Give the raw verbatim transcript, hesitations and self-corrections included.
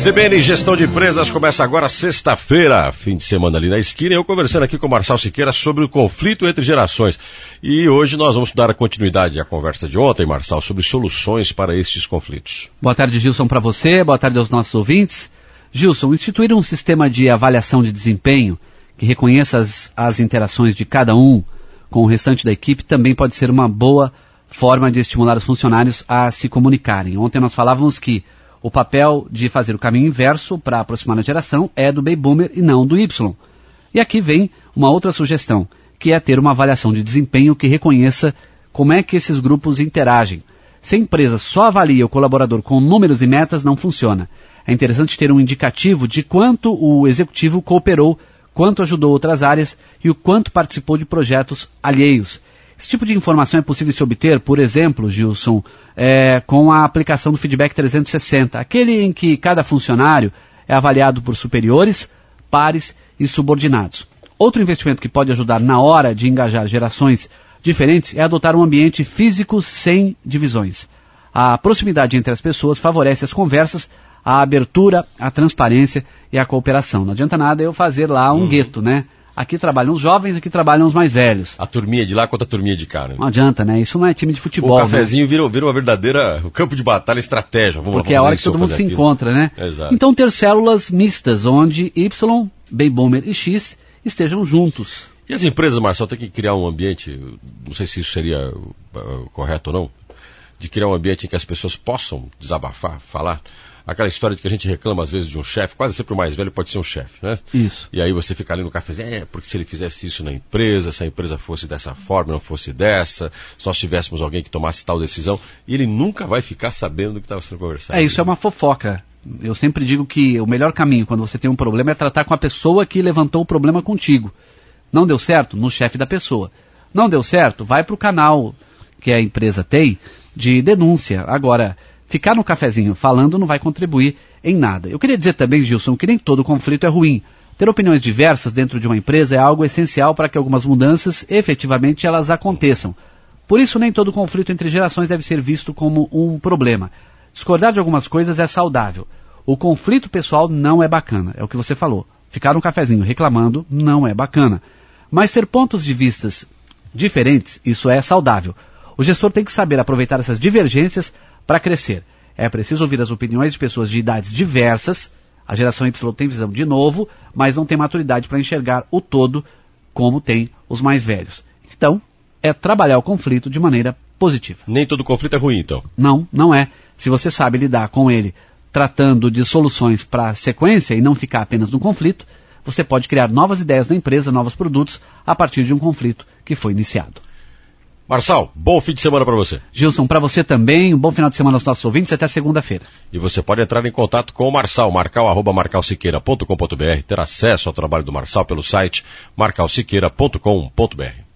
C B N Gestão de Empresas começa agora sexta-feira, fim de semana ali na esquina, eu conversando aqui com o Marçal Siqueira sobre o conflito entre gerações. E hoje nós vamos dar a continuidade à conversa de ontem, Marçal, sobre soluções para estes conflitos. Boa tarde, Gilson, para você, boa tarde aos nossos ouvintes. Gilson, instituir um sistema de avaliação de desempenho que reconheça as, as interações de cada um com o restante da equipe também pode ser uma boa forma de estimular os funcionários a se comunicarem. Ontem nós falávamos que o papel de fazer o caminho inverso para aproximar a geração é do Baby Boomer e não do Y. E aqui vem uma outra sugestão, que é ter uma avaliação de desempenho que reconheça como é que esses grupos interagem. Se a empresa só avalia o colaborador com números e metas, não funciona. É interessante ter um indicativo de quanto o executivo cooperou, quanto ajudou outras áreas e o quanto participou de projetos alheios. Esse tipo de informação é possível se obter, por exemplo, Gilson, é, com a aplicação do feedback trezentos e sessenta, aquele em que cada funcionário é avaliado por superiores, pares e subordinados. Outro investimento que pode ajudar na hora de engajar gerações diferentes é adotar um ambiente físico sem divisões. A proximidade entre as pessoas favorece as conversas, a abertura, a transparência e a cooperação. Não adianta nada eu fazer lá um uhum. gueto, né? Aqui trabalham os jovens, aqui trabalham os mais velhos. A turminha de lá contra a turminha de cá, né? Não adianta, né? Isso não é time de futebol. O cafezinho né? vira, vira uma verdadeira o campo de batalha, estratégia. Vamos Porque é a hora que todo mundo se aquilo. encontra, né? Exato. Então ter células mistas, onde Y, Baby Boomer e X estejam juntos. E as empresas, Marçal, têm que criar um ambiente, não sei se isso seria uh, correto ou não, de criar um ambiente em que as pessoas possam desabafar, falar. Aquela história de que a gente reclama às vezes de um chefe, quase sempre o mais velho pode ser um chefe, né? Isso. E aí você fica ali no cafezinho, é, porque se ele fizesse isso na empresa, se a empresa fosse dessa forma, não fosse dessa, se nós tivéssemos alguém que tomasse tal decisão, e ele nunca vai ficar sabendo do que estava sendo conversado. É, isso é uma fofoca. Eu sempre digo que o melhor caminho quando você tem um problema é tratar com a pessoa que levantou o problema contigo. Não deu certo? No chefe da pessoa. Não deu certo? Vai para o canal que a empresa tem de denúncia. Agora, ficar no cafezinho falando não vai contribuir em nada. Eu queria dizer também, Gilson, que nem todo conflito é ruim. Ter opiniões diversas dentro de uma empresa é algo essencial para que algumas mudanças, efetivamente, elas aconteçam. Por isso, nem todo conflito entre gerações deve ser visto como um problema. Discordar de algumas coisas é saudável. O conflito pessoal não é bacana, é o que você falou. Ficar no cafezinho reclamando não é bacana. Mas ter pontos de vistas diferentes, isso é saudável. O gestor tem que saber aproveitar essas divergências para crescer. É preciso ouvir as opiniões de pessoas de idades diversas. A geração Y tem visão de novo, mas não tem maturidade para enxergar o todo como tem os mais velhos. Então, é trabalhar o conflito de maneira positiva. Nem todo conflito é ruim, então? Não, não é. Se você sabe lidar com ele tratando de soluções para a sequência e não ficar apenas no conflito, você pode criar novas ideias na empresa, novos produtos, a partir de um conflito que foi iniciado. Marçal, bom fim de semana para você. Gilson, para você também, um bom final de semana aos nossos ouvintes, até segunda-feira. E você pode entrar em contato com o Marçal, marcal arroba marcal siqueira ponto com ponto br, ter acesso ao trabalho do Marçal pelo site marcal siqueira ponto com ponto br.